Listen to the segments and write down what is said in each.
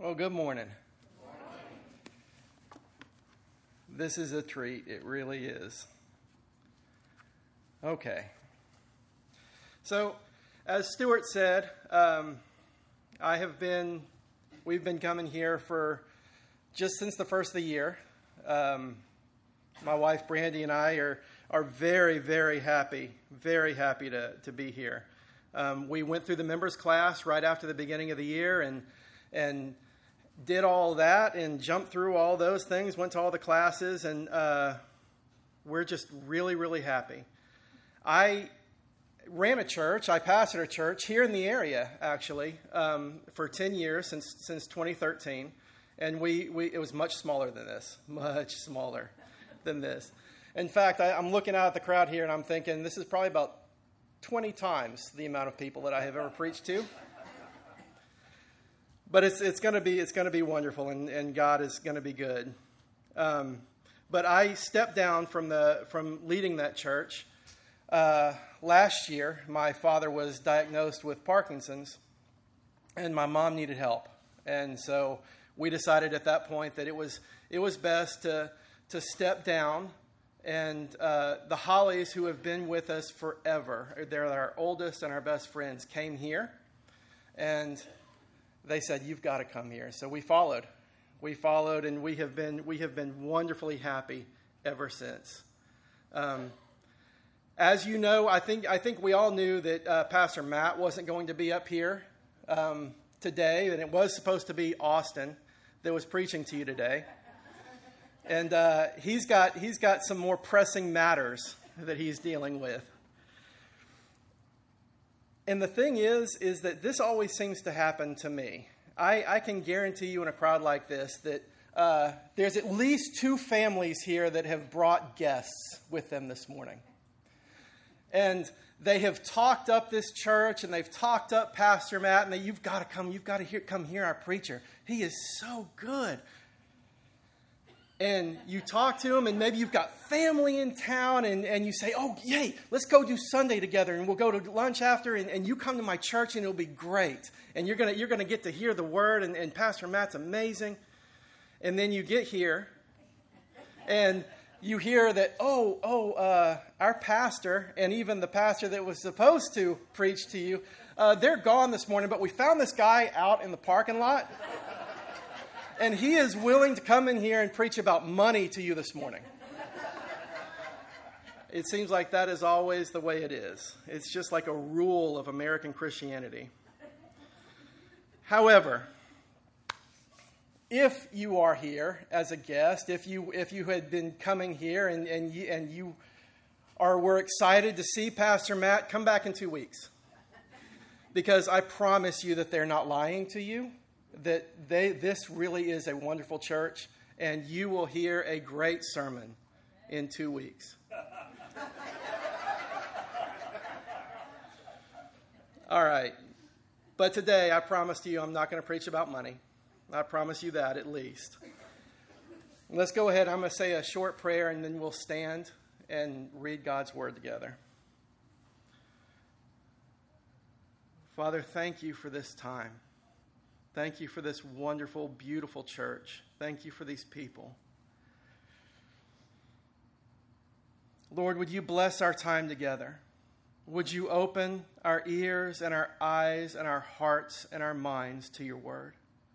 Well, good morning. This is a treat. It really is. Okay. So, as Stuart said, we've been coming here for just since the first of the year. My wife Brandy and I are very, very happy to be here. We went through the members class right after the beginning of the year and did all that and jumped through all those things, went to all the classes, and we're just really, really happy. I ran a church. I pastored a church here in the area, actually, for 10 years, since 2013. And it was much smaller than this, much smaller than this. In fact, I'm looking out at the crowd here, and I'm thinking this is probably about 20 times the amount of people that I have ever preached to. But it's going to be wonderful, and God is going to be good. But I stepped down from leading that church. Last year, my father was diagnosed with Parkinson's, and my mom needed help. And so we decided at that point that it was best to step down. And the Hollies, who have been with us forever, they're our oldest and our best friends, came here, and they said, "You've got to come here." So we followed, and we have been wonderfully happy ever since. As you know, I think we all knew that Pastor Matt wasn't going to be up here today, and it was supposed to be Austin that was preaching to you today. And he's got some more pressing matters that he's dealing with. And the thing is that this always seems to happen to me. I can guarantee you in a crowd like this that there's at least 2 families here that have brought guests with them this morning. And they have talked up this church, and they've talked up Pastor Matt, and you've got to come hear our preacher. He is so good. And you talk to them, and maybe you've got family in town, and you say, "Oh, yay, let's go do Sunday together, and we'll go to lunch after, and you come to my church, and it'll be great. And you're gonna get to hear the word, and Pastor Matt's amazing." And then you get here, and you hear that, our pastor, and even the pastor that was supposed to preach to you, they're gone this morning, but we found this guy out in the parking lot. And he is willing to come in here and preach about money to you this morning. It seems like that is always the way it is. It's just like a rule of American Christianity. However, if you are here as a guest, if you had been coming here and you were excited to see Pastor Matt, come back in 2 weeks. Because I promise you that they're not lying to you. That this really is a wonderful church, and you will hear a great sermon in 2 weeks. All right. But today, I promise to you, I'm not going to preach about money. I promise you that, at least. Let's go ahead. I'm going to say a short prayer, and then we'll stand and read God's word together. Father, thank you for this time. Thank you for this wonderful, beautiful church. Thank you for these people. Lord, would you bless our time together? Would you open our ears and our eyes and our hearts and our minds to your word?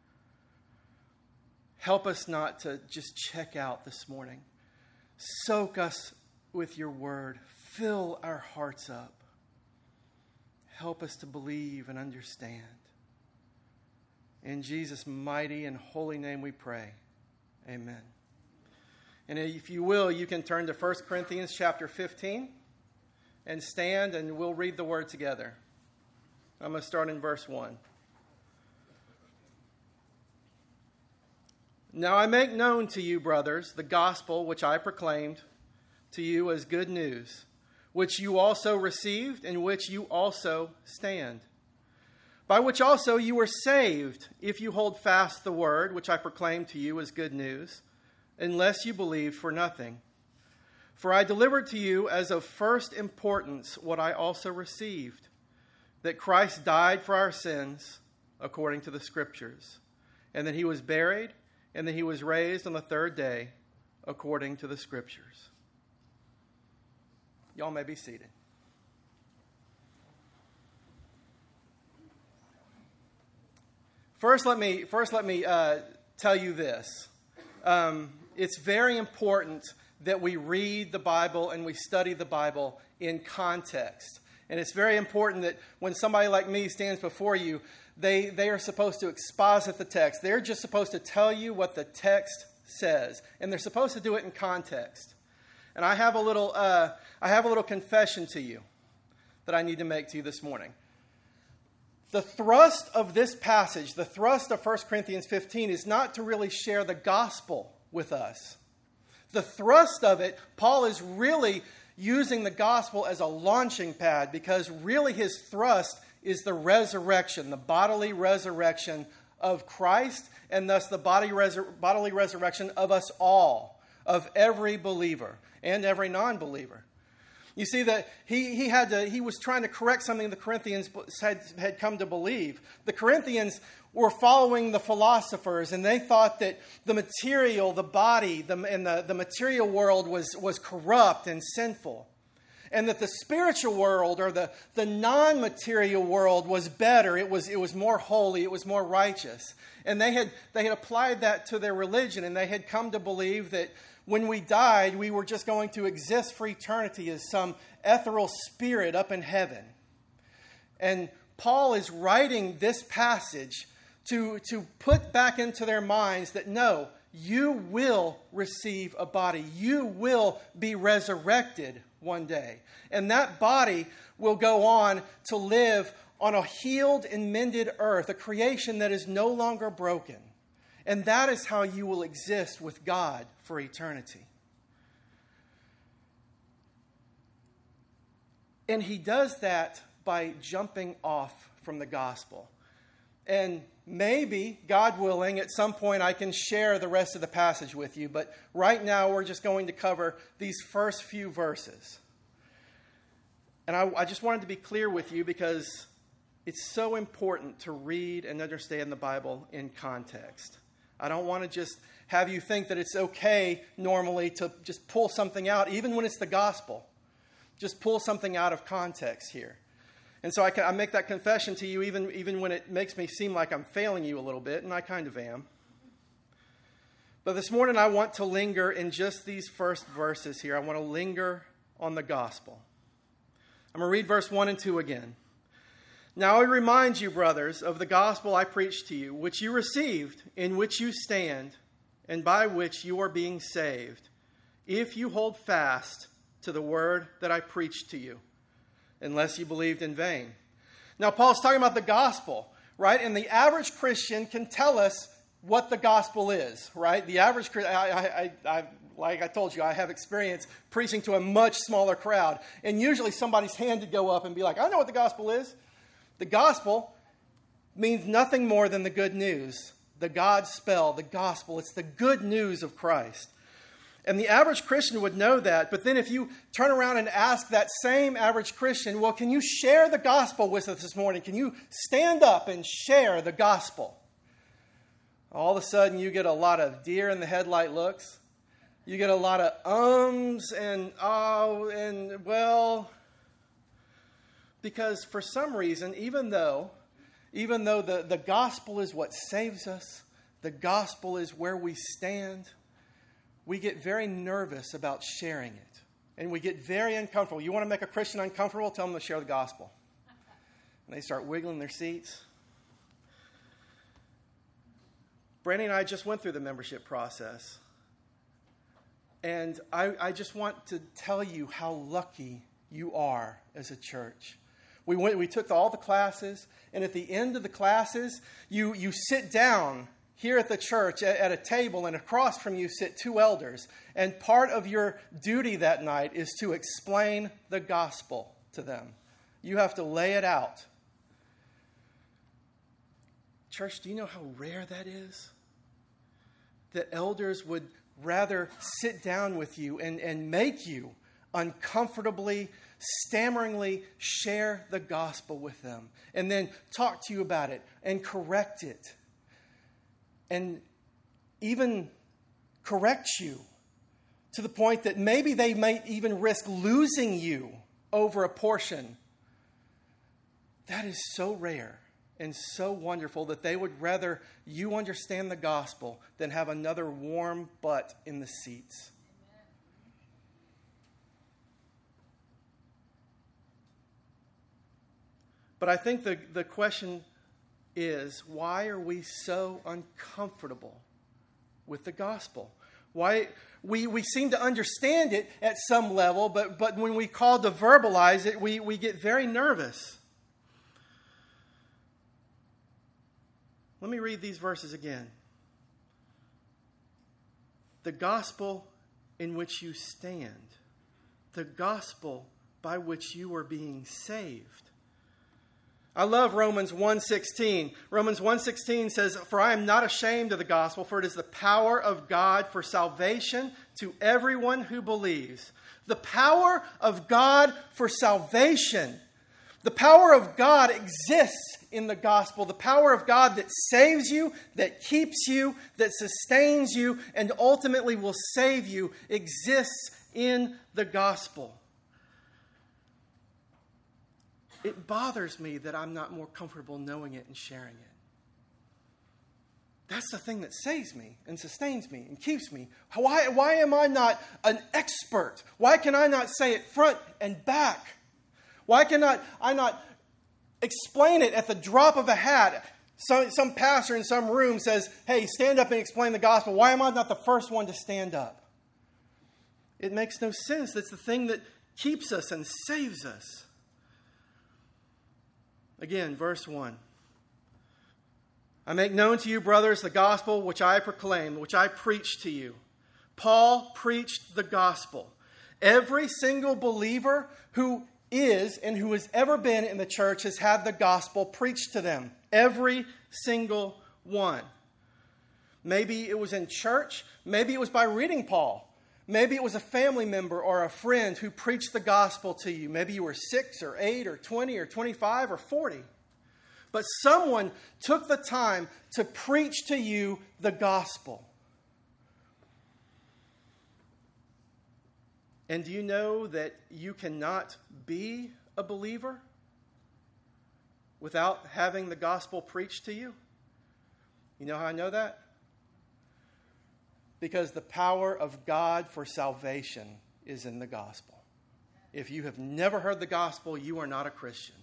Help us not to just check out this morning. Soak us with your word. Fill our hearts up. Help us to believe and understand. In Jesus' mighty and holy name we pray. Amen. And if you will, you can turn to 1 Corinthians chapter 15 and stand, and we'll read the word together. I'm going to start in verse 1. Now I make known to you, brothers, the gospel which I proclaimed to you as good news, which you also received, in which you also stand, by which also you were saved, if you hold fast the word which I proclaimed to you as good news, unless you believe for nothing. For I delivered to you as of first importance what I also received, that Christ died for our sins according to the Scriptures, and that he was buried, and that he was raised on the third day according to the Scriptures. Y'all may be seated. First, let me tell you this. It's very important that we read the Bible and we study the Bible in context. And it's very important that when somebody like me stands before you, they are supposed to exposit the text. They're just supposed to tell you what the text says. And they're supposed to do it in context. And I have a little confession to you that I need to make to you this morning. The thrust of this passage, the thrust of 1 Corinthians 15, is not to really share the gospel with us. The thrust of it, Paul is really using the gospel as a launching pad, because really his thrust is the resurrection, the bodily resurrection of Christ, and thus the bodily resurrection of us all, of every believer and every non-believer. You see that he was trying to correct something the Corinthians had come to believe. The Corinthians were following the philosophers, and they thought that the material, the body, the material world was corrupt and sinful. And that the spiritual world, or the non-material world, was better. It was more holy. It was more righteous. And they had applied that to their religion, and they had come to believe that when we died, we were just going to exist for eternity as some ethereal spirit up in heaven. And Paul is writing this passage to put back into their minds that no, you will receive a body. You will be resurrected one day. And that body will go on to live on a healed and mended earth, a creation that is no longer broken. And that is how you will exist with God for eternity. And he does that by jumping off from the gospel. And maybe, God willing, at some point I can share the rest of the passage with you. But right now we're just going to cover these first few verses. And I just wanted to be clear with you because it's so important to read and understand the Bible in context. I don't want to just have you think that it's okay normally to just pull something out, even when it's the gospel. Just pull something out of context here. And so I make that confession to you even when it makes me seem like I'm failing you a little bit, and I kind of am. But this morning I want to linger in just these first verses here. I want to linger on the gospel. I'm going to read verse 1 and 2 again. Now I remind you, brothers, of the gospel I preached to you, which you received, in which you stand, and by which you are being saved, if you hold fast to the word that I preached to you, unless you believed in vain. Now, Paul's talking about the gospel, right? And the average Christian can tell us what the gospel is, right? The average Christian, like I told you, I have experience preaching to a much smaller crowd. And usually somebody's hand would go up and be like, I know what the gospel is. The gospel means nothing more than the good news. The God spell, the gospel. It's the good news of Christ. And the average Christian would know that. But then if you turn around and ask that same average Christian, well, can you share the gospel with us this morning? Can you stand up and share the gospel? All of a sudden you get a lot of deer in the headlight looks. You get a lot of ums and oh and well. Because for some reason, even though the gospel is what saves us, the gospel is where we stand, we get very nervous about sharing it. And we get very uncomfortable. You want to make a Christian uncomfortable? Tell them to share the gospel. And they start wiggling their seats. Brandy and I just went through the membership process. And I just want to tell you how lucky you are as a church. We took all the classes, and at the end of the classes, you sit down here at the church at a table, and across from you sit two elders. And part of your duty that night is to explain the gospel to them. You have to lay it out. Church, do you know how rare that is? That elders would rather sit down with you and make you uncomfortably, stammeringly share the gospel with them, and then talk to you about it and correct it. and even correct you to the point that maybe they might even risk losing you over a portion. That is so rare and so wonderful that they would rather you understand the gospel than have another warm butt in the seats. But I think the question is, why are we so uncomfortable with the gospel? Why we seem to understand it at some level, but when we call to verbalize it, we get very nervous. Let me read these verses again. The gospel in which you stand, the gospel by which you are being saved. I love Romans 1:16. Romans 1:16 says, "For I am not ashamed of the gospel, for it is the power of God for salvation to everyone who believes." The power of God for salvation. The power of God exists in the gospel. The power of God that saves you, that keeps you, that sustains you, and ultimately will save you exists in the gospel. It bothers me that I'm not more comfortable knowing it and sharing it. That's the thing that saves me and sustains me and keeps me. Why am I not an expert? Why can I not say it front and back? Why can I not explain it at the drop of a hat? Some pastor in some room says, "Hey, stand up and explain the gospel." Why am I not the first one to stand up? It makes no sense. That's the thing that keeps us and saves us. Again, verse 1. "I make known to you, brothers, the gospel which I proclaim, which I preached to you." Paul preached the gospel. Every single believer who is and who has ever been in the church has had the gospel preached to them. Every single one. Maybe it was in church. Maybe it was by reading Paul. Maybe it was a family member or a friend who preached the gospel to you. Maybe you were 6 or 8 or 20 or 25 or 40. But someone took the time to preach to you the gospel. And do you know that you cannot be a believer without having the gospel preached to you? You know how I know that? Because the power of God for salvation is in the gospel. If you have never heard the gospel, you are not a Christian.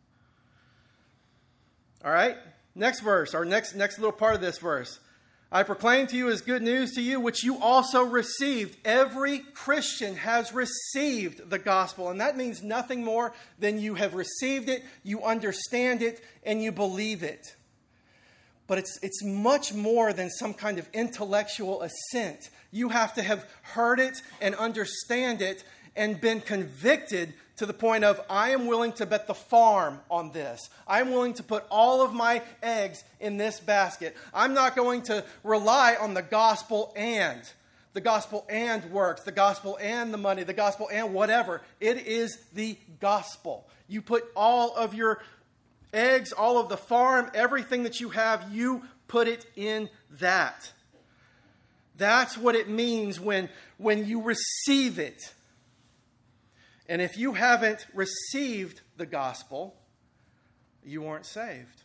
All right? Next verse, or next little part of this verse. "I proclaim to you as good news to you, which you also received." Every Christian has received the gospel. And that means nothing more than you have received it, you understand it, and you believe it. But it's much more than some kind of intellectual assent. You have to have heard it and understand it and been convicted to the point of, I am willing to bet the farm on this. I'm willing to put all of my eggs in this basket. I'm not going to rely on the gospel and works, the gospel and the money, the gospel and whatever. It is the gospel. You put all of your eggs, all of the farm, everything that you have, you put it in that. That's what it means when you receive it. And if you haven't received the gospel, you aren't saved.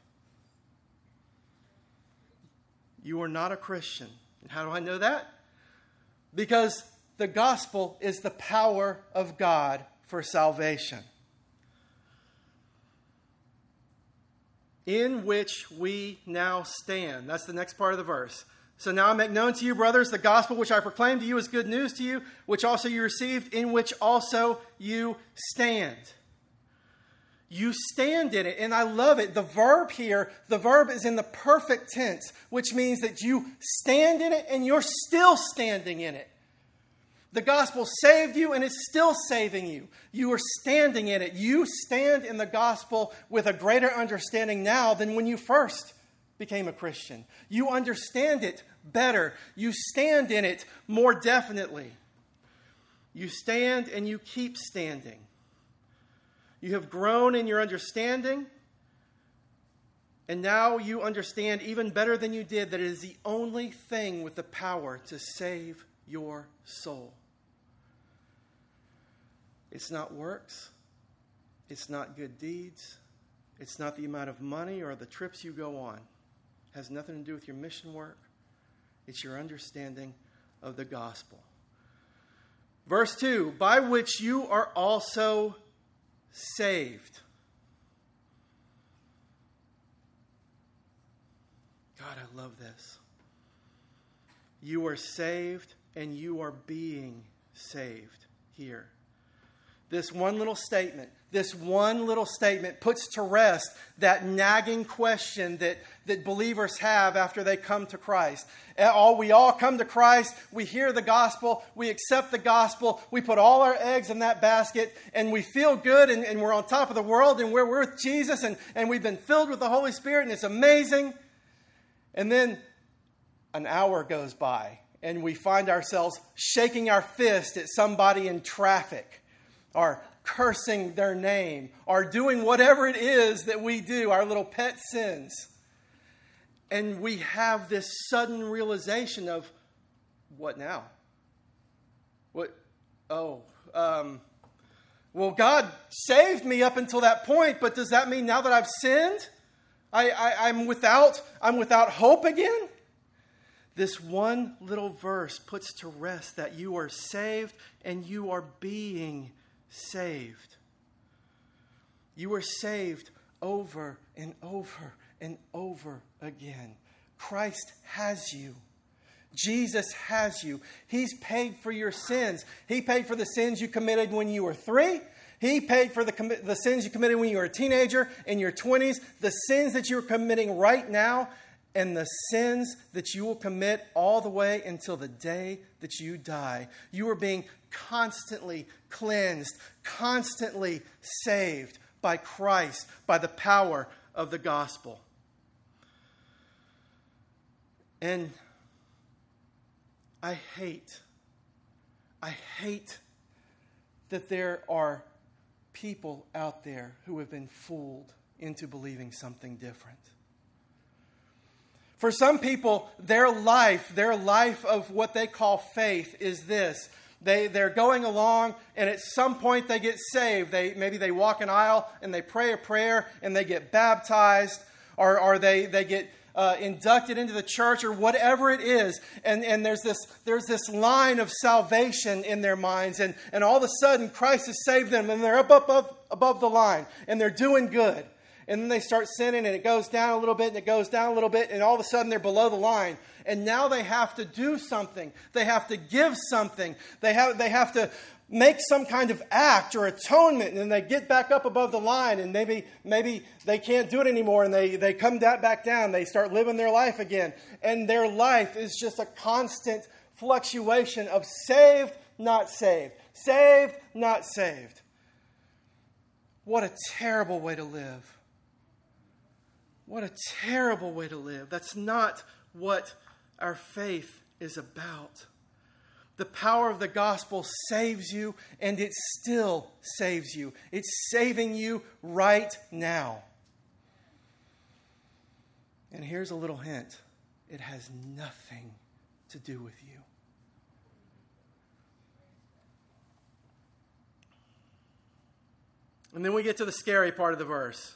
You are not a Christian. And how do I know that? Because the gospel is the power of God for salvation, in which we now stand. That's the next part of the verse. "So now I make known to you, brothers, the gospel which I proclaimed to you is good news to you, which also you received, in which also you stand." You stand in it, and I love it. The verb here, the verb is in the perfect tense, which means that you stand in it and you're still standing in it. The gospel saved you and it's still saving you. You are standing in it. You stand in the gospel with a greater understanding now than when you first became a Christian. You understand it better. You stand in it more definitely. You stand and you keep standing. You have grown in your understanding. And now you understand even better than you did that it is the only thing with the power to save your soul. It's not works. It's not good deeds. It's not the amount of money or the trips you go on. It has nothing to do with your mission work. It's your understanding of the gospel. Verse 2, by which you are also saved. God, I love this. You are saved and you are being saved here. This one little statement puts to rest that nagging question that believers have after they come to Christ. We all come to Christ, we hear the gospel, we accept the gospel, we put all our eggs in that basket, and we feel good, and we're on top of the world, and we're with Jesus, and we've been filled with the Holy Spirit, and it's amazing. And then an hour goes by, and we find ourselves shaking our fist at somebody in traffic, or cursing their name, or doing whatever it is that we do, our little pet sins. And we have this sudden realization of, what now? Well, God saved me up until that point, but does that mean now that I've sinned, I'm without hope again? This one little verse puts to rest that you are saved and you are being saved. You are saved over and over and over again. Christ has you. Jesus has you. He's paid for your sins. He paid for the sins you committed when you were 3. He paid for the sins you committed when you were a teenager, in your 20s, the sins that you're committing right now, and the sins that you will commit all the way until the day that you die. You are being constantly cleansed, constantly saved by Christ, by the power of the gospel. And I hate that there are people out there who have been fooled into believing something different. For some people, their life of what they call faith is this. They're going along, and at some point they get saved. Maybe they walk an aisle and they pray a prayer and they get baptized, or they get inducted into the church, or whatever it is. And there's this line of salvation in their minds, and all of a sudden Christ has saved them, and they're up above the line, and they're doing good. And then they start sinning, and it goes down a little bit, and it goes down a little bit, and all of a sudden they're below the line. And now they have to do something. They have to give something. They have to make some kind of act or atonement, and then they get back up above the line, and maybe they can't do it anymore, and they come back down. They start living their life again. And their life is just a constant fluctuation of saved, not saved. Saved, not saved. What a terrible way to live. What a terrible way to live. That's not what our faith is about. The power of the gospel saves you, and it still saves you. It's saving you right now. And here's a little hint. It has nothing to do with you. And then we get to the scary part of the verse.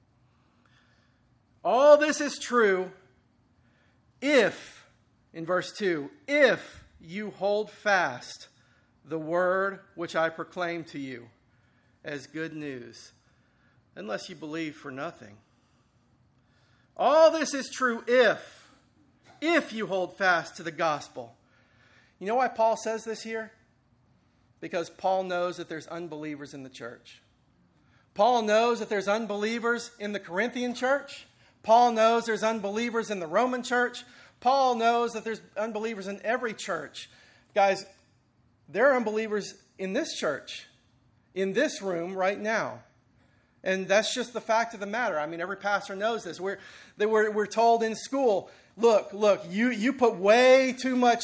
All this is true if, in verse 2, if you hold fast the word which I proclaim to you as good news, unless you believe for nothing. All this is true if you hold fast to the gospel. You know why Paul says this here? Because Paul knows that there's unbelievers in the church. Paul knows that there's unbelievers in the Corinthian church. Paul knows there's unbelievers in the Roman church. Paul knows that there's unbelievers in every church. Guys, there are unbelievers in this church, in this room right now. And that's just the fact of the matter. I mean, every pastor knows this. We're told in school, look, you put way too much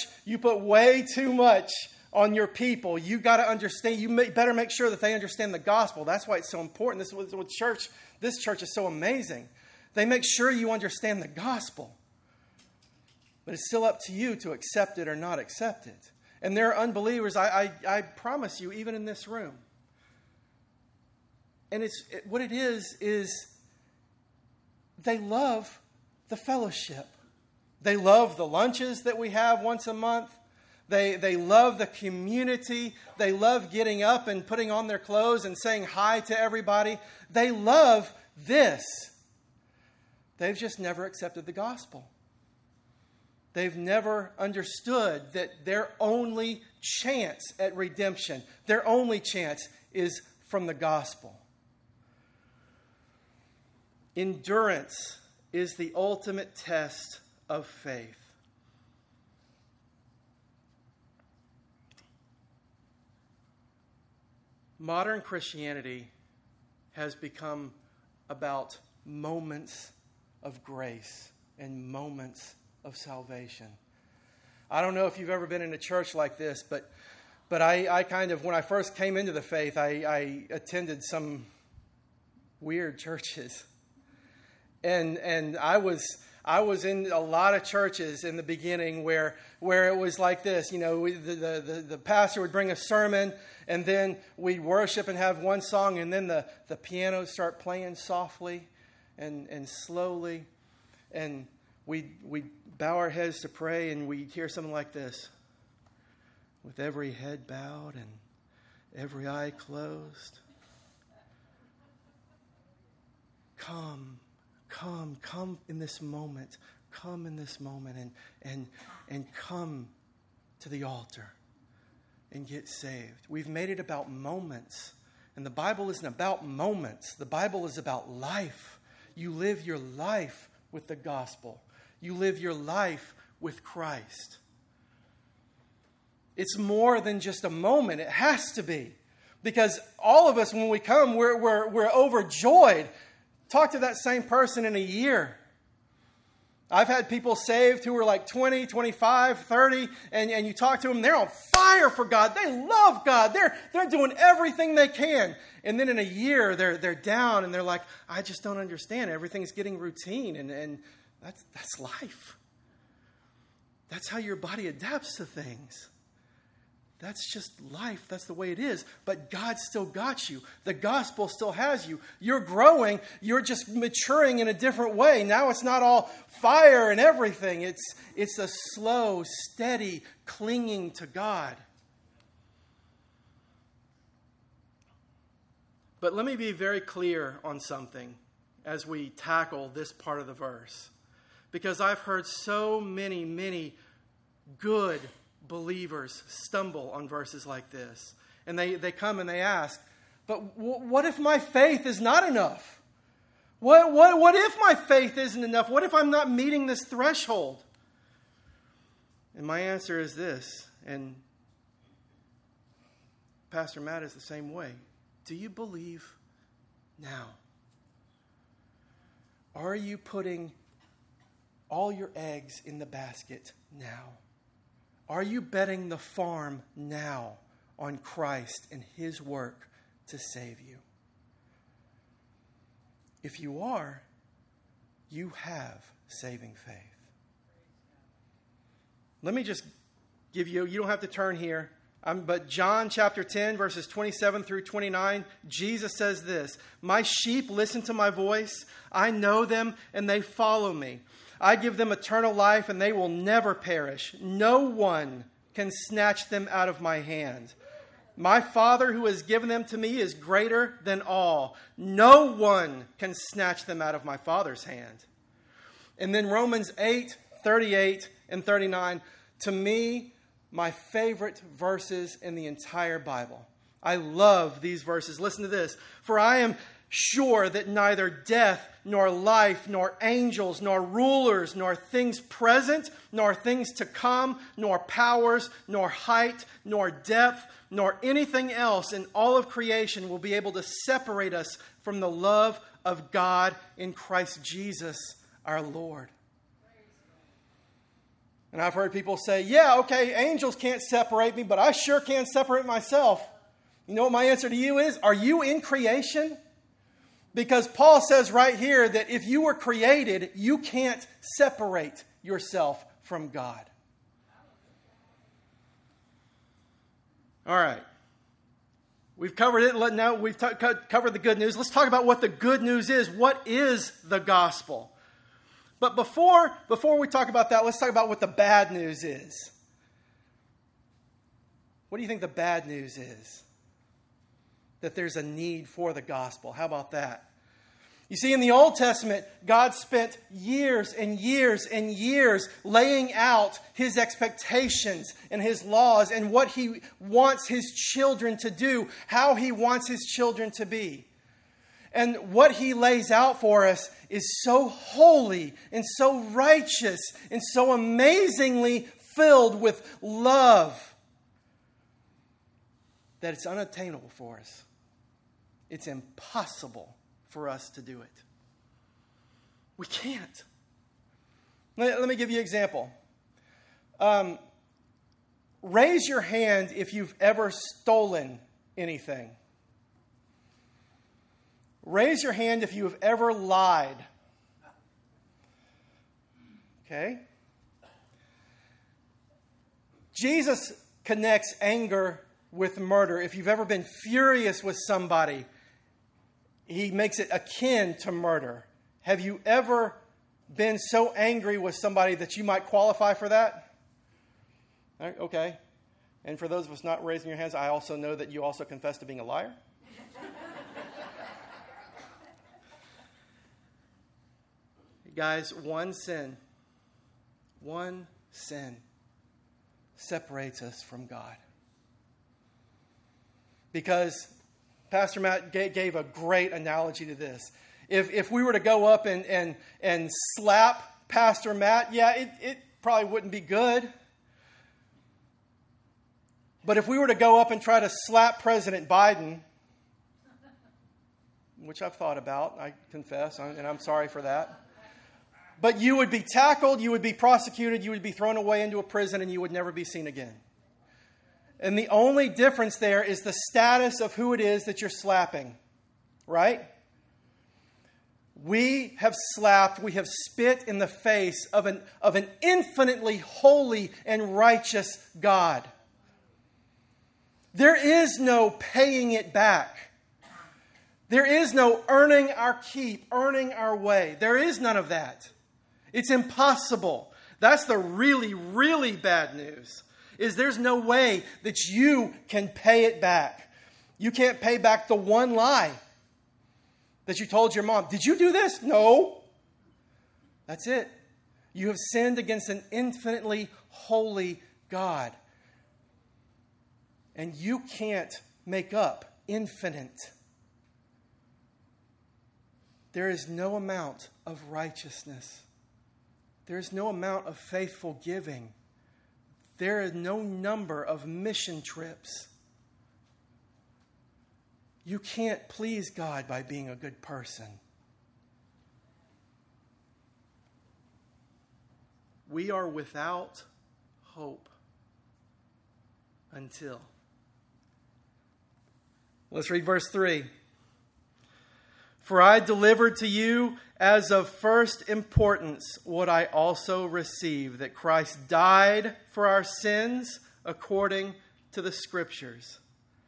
on your people. You got to understand, better make sure that they understand the gospel. That's why it's so important. This church is so amazing. They make sure you understand the gospel. But it's still up to you to accept it or not accept it. And there are unbelievers, I promise you, even in this room. And what it is they love the fellowship. They love the lunches that we have once a month. They love the community. They love getting up and putting on their clothes and saying hi to everybody. They love this. They've just never accepted the gospel. They've never understood that their only chance at redemption, their only chance is from the gospel. Endurance is the ultimate test of faith. Modern Christianity has become about moments of grace and moments of salvation. I don't know if you've ever been in a church like this, but I kind of, when I first came into the faith, I attended some weird churches. And I was in a lot of churches in the beginning where it was like this. You know, the pastor would bring a sermon, and then we'd worship and have one song, and then the piano would start playing softly and slowly, and we'd bow our heads to pray, and we'd hear something like this: with every head bowed and every eye closed, come in this moment. Come in this moment and come to the altar and get saved. We've made it about moments. And the Bible isn't about moments. The Bible is about life. You live your life with the gospel. You live your life with Christ. It's more than just a moment. It has to be. Because all of us, when we come, we're overjoyed. Talk to that same person in a year. I've had people saved who were like 20, 25, 30, and you talk to them, they're on fire for God. They love God. They're doing everything they can. And then in a year, they're down, and they're like, I just don't understand. Everything's getting routine, and that's life. That's how your body adapts to things. That's just life. That's the way it is. But God still got you. The gospel still has you. You're growing. You're just maturing in a different way. Now it's not all fire and everything. It's a slow, steady clinging to God. But let me be very clear on something as we tackle this part of the verse. Because I've heard so many good believers stumble on verses like this. And they come and they ask, but what if my faith is not enough? What if my faith isn't enough? What if I'm not meeting this threshold? And my answer is this, and Pastor Matt is the same way. Do you believe now? Are you putting all your eggs in the basket now? Are you betting the farm now on Christ and His work to save you? If you are, you have saving faith. Let me just give you don't have to turn here, but John chapter 10, verses 27 through 29, Jesus says this: my sheep listen to my voice. I know them and they follow me. I give them eternal life, and they will never perish. No one can snatch them out of my hand. My Father who has given them to me is greater than all. No one can snatch them out of my Father's hand. And then Romans 8, 38 and 39, to me, my favorite verses in the entire Bible. I love these verses. Listen to this. For I am sure that neither death, nor life, nor angels, nor rulers, nor things present, nor things to come, nor powers, nor height, nor depth, nor anything else in all of creation will be able to separate us from the love of God in Christ Jesus our Lord. And I've heard people say, yeah, okay, angels can't separate me, but I sure can separate myself. You know what my answer to you is? Are you in creation? Because Paul says right here that if you were created, you can't separate yourself from God. All right. We've covered it. Now we've covered the good news. Let's talk about what the good news is. What is the gospel? But before we talk about that, let's talk about what the bad news is. What do you think the bad news is? That there's a need for the gospel. How about that? You see, in the Old Testament, God spent years and years and years laying out His expectations and His laws and what He wants His children to do, how He wants His children to be. And what He lays out for us is so holy and so righteous and so amazingly filled with love that it's unattainable for us. It's impossible for us to do it. We can't. Let me give you an example. Raise your hand if you've ever stolen anything. Raise your hand if you have ever lied. Okay? Jesus connects anger with murder. If you've ever been furious with somebody, He makes it akin to murder. Have you ever been so angry with somebody that you might qualify for that? Okay. And for those of us not raising your hands, I also know that you also confess to being a liar. Guys, one sin separates us from God. Because Pastor Matt gave a great analogy to this. If we were to go up and slap Pastor Matt, it probably wouldn't be good. But if we were to go up and try to slap President Biden, which I've thought about, I confess, and I'm sorry for that. But you would be tackled, you would be prosecuted, you would be thrown away into a prison, and you would never be seen again. And the only difference there is the status of who it is that you're slapping. Right? We have slapped, we have spit in the face of an infinitely holy and righteous God. There is no paying it back. There is no earning our keep, earning our way. There is none of that. It's impossible. That's the really, really bad news. Is there's no way that you can pay it back. You can't pay back the one lie that you told your mom. Did you do this? No. That's it. You have sinned against an infinitely holy God. And you can't make up infinite. There is no amount of righteousness. There is no amount of faithful giving. There is no number of mission trips. You can't please God by being a good person. We are without hope until. Let's read verse 3. For I delivered to you as of first importance what I also received, that Christ died for our sins according to the Scriptures.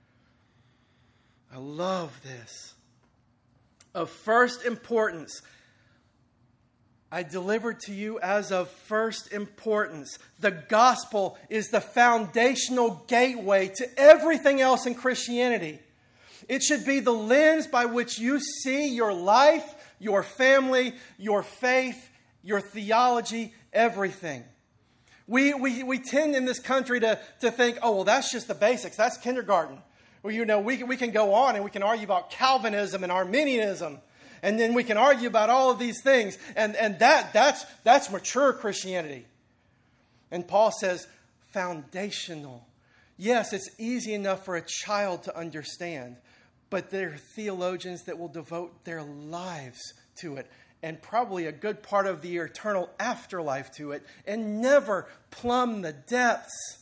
I love this. Of first importance. I delivered to you as of first importance. The gospel is the foundational gateway to everything else in Christianity. It should be the lens by which you see your life, your family, your faith, your theology, everything. We tend in this country to think, oh, well, that's just the basics. That's kindergarten. Well, we can go on and we can argue about Calvinism and Arminianism. And then we can argue about all of these things. And that's mature Christianity. And Paul says, foundational. Yes, it's easy enough for a child to understand. But there are theologians that will devote their lives to it, and probably a good part of the eternal afterlife to it, and never plumb the depths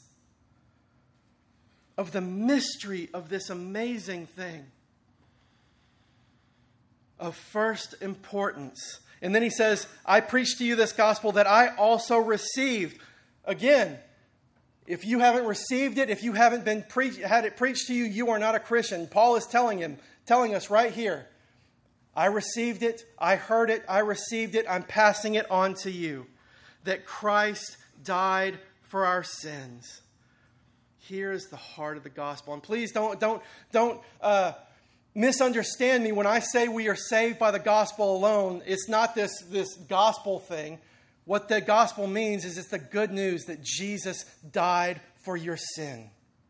of the mystery of this amazing thing. of first importance. And then he says, I preach to you this gospel that I also received. Again, if you haven't received it, if you haven't had it preached to you, you are not a Christian. Paul is telling us right here, I received it, I heard it, I received it, I'm passing it on to you. That Christ died for our sins. Here is the heart of the gospel. And please don't misunderstand me when I say we are saved by the gospel alone. It's not this gospel thing. What the gospel means is it's the good news that Jesus died for your sin.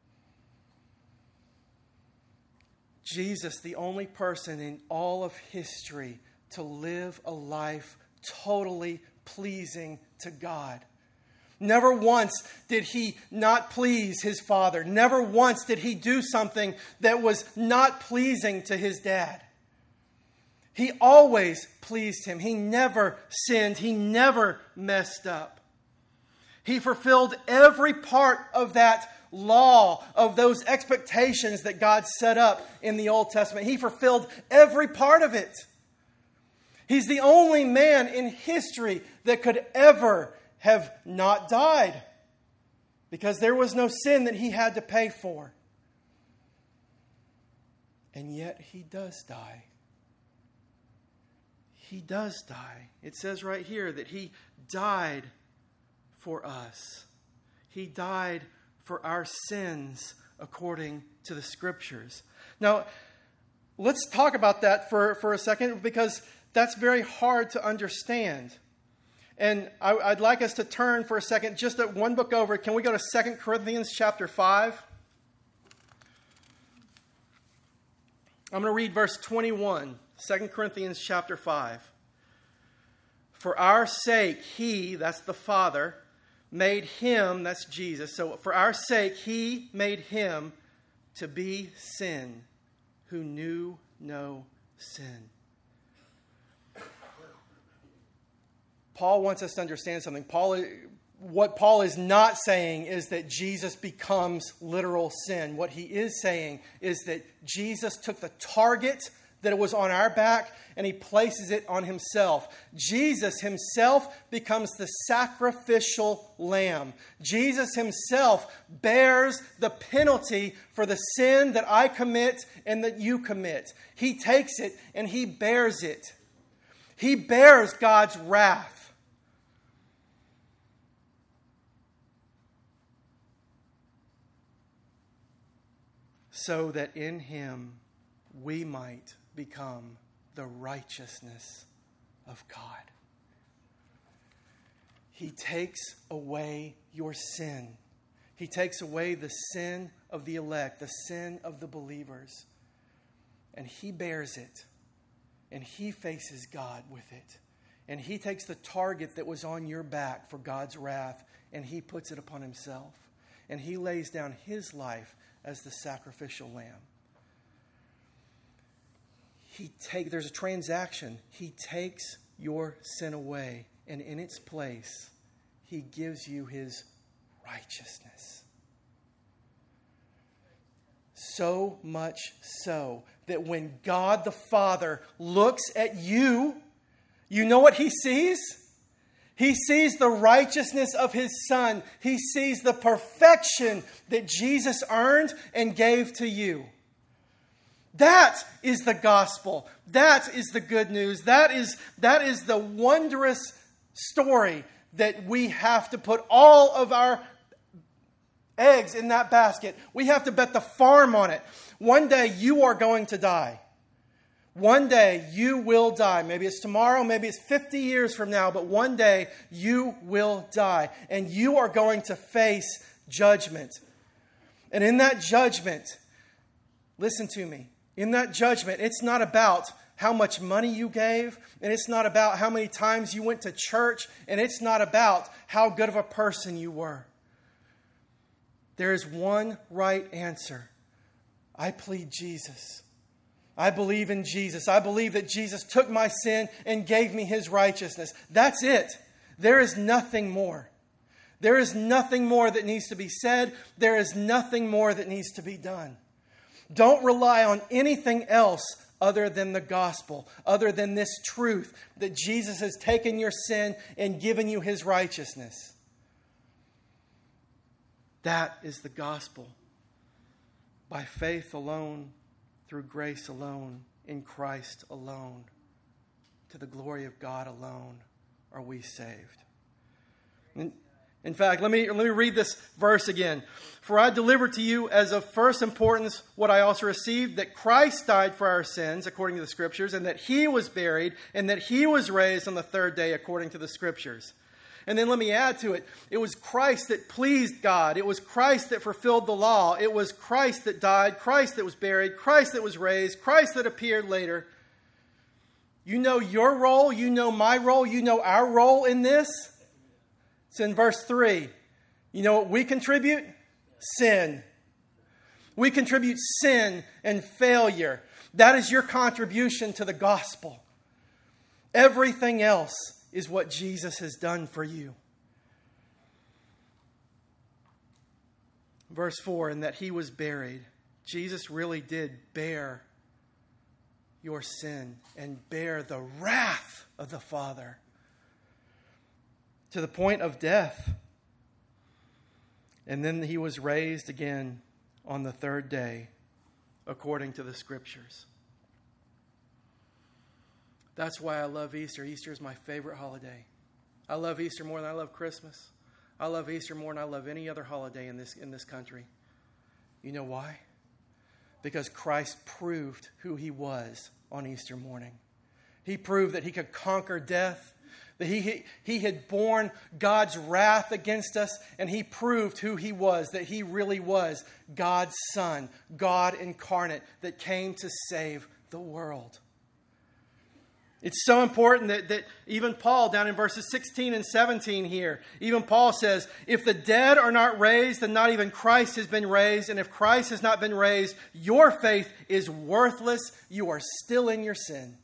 Jesus, the only person in all of history to live a life totally pleasing to God. Never once did he not please his Father. Never once did he do something that was not pleasing to his dad. He always pleased him. He never sinned. He never messed up. He fulfilled every part of that law, of those expectations that God set up in the Old Testament. He fulfilled every part of it. He's the only man in history that could ever have not died, because there was no sin that he had to pay for. And yet he does die. He does die. It says right here that he died for us. He died for our sins according to the Scriptures. Now, let's talk about that for a second, because that's very hard to understand. And I'd like us to turn for a second, just at one book over. Can we go to 2 Corinthians chapter 5? I'm going to read verse 21. 2 Corinthians chapter 5. For our sake, he, that's the Father, made him, that's Jesus. So for our sake, he made him to be sin who knew no sin. Paul wants us to understand something. What Paul is not saying is that Jesus becomes literal sin. What he is saying is that Jesus took the target that was on our back and he places it on himself. Jesus himself becomes the sacrificial lamb. Jesus himself bears the penalty for the sin that I commit and that you commit. He takes it and he bears it. He bears God's wrath. So that in him we might become the righteousness of God. He takes away your sin. He takes away the sin of the elect, the sin of the believers. And he bears it. And he faces God with it. And he takes the target that was on your back for God's wrath, and he puts it upon himself. And he lays down his life as the sacrificial lamb. There's a transaction. He takes your sin away, and in its place, he gives you his righteousness. So much so that when God the Father looks at you, you know what he sees? He sees the righteousness of his Son. He sees the perfection that Jesus earned and gave to you. That is the gospel. That is the good news. That is the wondrous story that we have to put all of our eggs in that basket. We have to bet the farm on it. One day you are going to die. One day you will die. Maybe it's tomorrow, maybe it's 50 years from now, but one day you will die. And you are going to face judgment. And in that judgment, listen to me, in that judgment, it's not about how much money you gave, and it's not about how many times you went to church, and it's not about how good of a person you were. There is one right answer. I plead Jesus. I believe in Jesus. I believe that Jesus took my sin and gave me his righteousness. That's it. There is nothing more. There is nothing more that needs to be said. There is nothing more that needs to be done. Don't rely on anything else other than the gospel, other than this truth that Jesus has taken your sin and given you his righteousness. That is the gospel. By faith alone, through grace alone, in Christ alone, to the glory of God alone, are we saved. In fact, let me read this verse again. For I delivered to you as of first importance what I also received, that Christ died for our sins, according to the Scriptures, and that he was buried, and that he was raised on the third day, according to the Scriptures. And then let me add to it, it was Christ that pleased God. It was Christ that fulfilled the law. It was Christ that died, Christ that was buried, Christ that was raised, Christ that appeared later. You know your role, you know my role, you know our role in this. It's in verse 3. You know what we contribute? Sin. We contribute sin and failure. That is your contribution to the gospel. Everything else is what Jesus has done for you. Verse 4, and that he was buried. Jesus really did bear your sin and bear the wrath of the Father to the point of death. And then he was raised again on the third day, according to the Scriptures. That's why I love Easter. Easter is my favorite holiday. I love Easter more than I love Christmas. I love Easter more than I love any other holiday in this country. You know why? Because Christ proved who he was on Easter morning. He proved that he could conquer death, that he had borne God's wrath against us, and he proved who he was, that he really was God's Son, God incarnate, that came to save the world. It's so important that even Paul, down in verses 16 and 17 here, even Paul says, if the dead are not raised, then not even Christ has been raised. And if Christ has not been raised, your faith is worthless. You are still in your sin.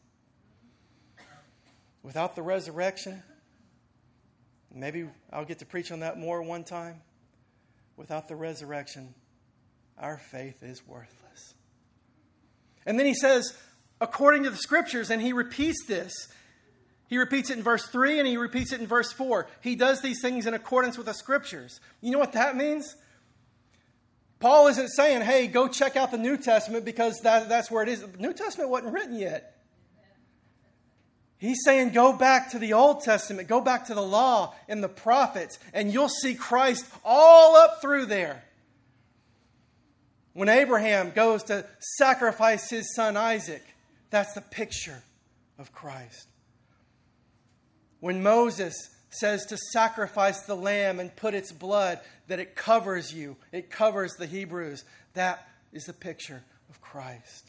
Without the resurrection, maybe I'll get to preach on that more one time. Without the resurrection, our faith is worthless. And then he says, according to the Scriptures, and he repeats this. He repeats it in verse 3 and he repeats it in verse 4. He does these things in accordance with the Scriptures. You know what that means? Paul isn't saying, hey, go check out the New Testament because that's where it is. The New Testament wasn't written yet. He's saying go back to the Old Testament, go back to the law and the prophets, and you'll see Christ all up through there. When Abraham goes to sacrifice his son Isaac, that's the picture of Christ. When Moses says to sacrifice the lamb and put its blood, that it covers you, it covers the Hebrews, that is the picture of Christ.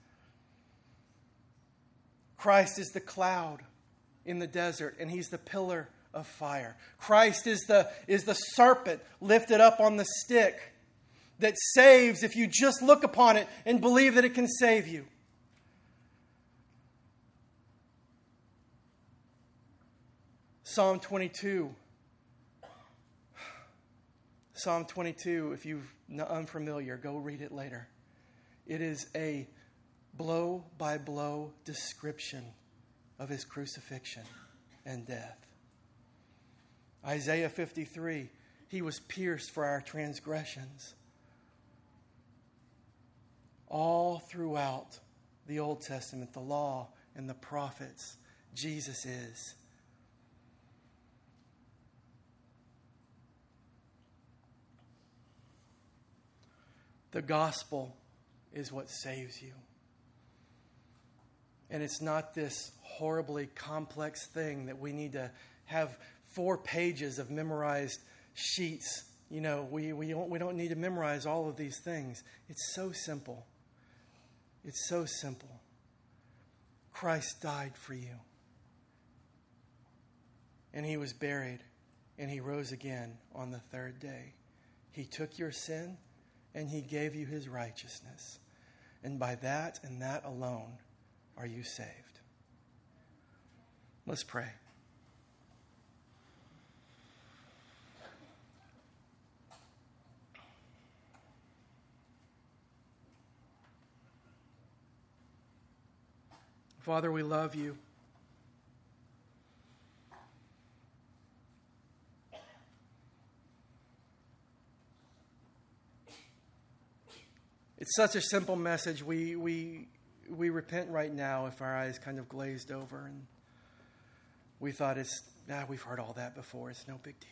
Christ is the cloud in the desert, and he's the pillar of fire. Christ is the serpent lifted up on the stick that saves if you just look upon it and believe that it can save you. Psalm 22. Psalm 22, if you're unfamiliar, go read it later. It is a blow-by-blow description of his crucifixion and death. Isaiah 53, he was pierced for our transgressions. All throughout the Old Testament, the law and the prophets, Jesus is. The gospel is what saves you. And it's not this horribly complex thing that we need to have 4 pages of memorized sheets. You know, we don't need to memorize all of these things. It's so simple. It's so simple. Christ died for you. And he was buried. And he rose again on the third day. He took your sin and he gave you his righteousness. And by that and that alone are you saved. Let's pray. Father, we love you. It's such a simple message. We repent right now if our eyes kind of glazed over and we thought we've heard all that before. It's no big deal.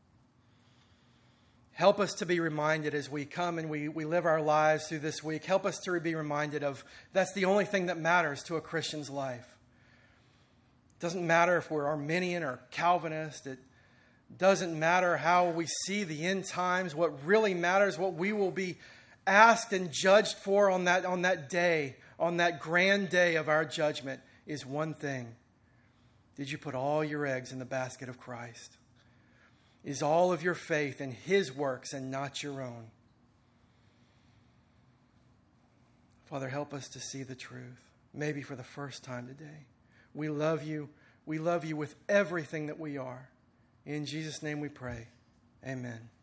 Help us to be reminded as we come and we live our lives through this week. Help us to be reminded of that's the only thing that matters to a Christian's life. It doesn't matter if we're Arminian or Calvinist. It doesn't matter how we see the end times. What really matters, what we will be asked and judged for on that day, on that grand day of our judgment, is one thing. Did you put all your eggs in the basket of Christ? Is all of your faith in His works and not your own? Father, help us to see the truth, maybe for the first time today. We love you. We love you with everything that we are. In Jesus' name we pray. Amen.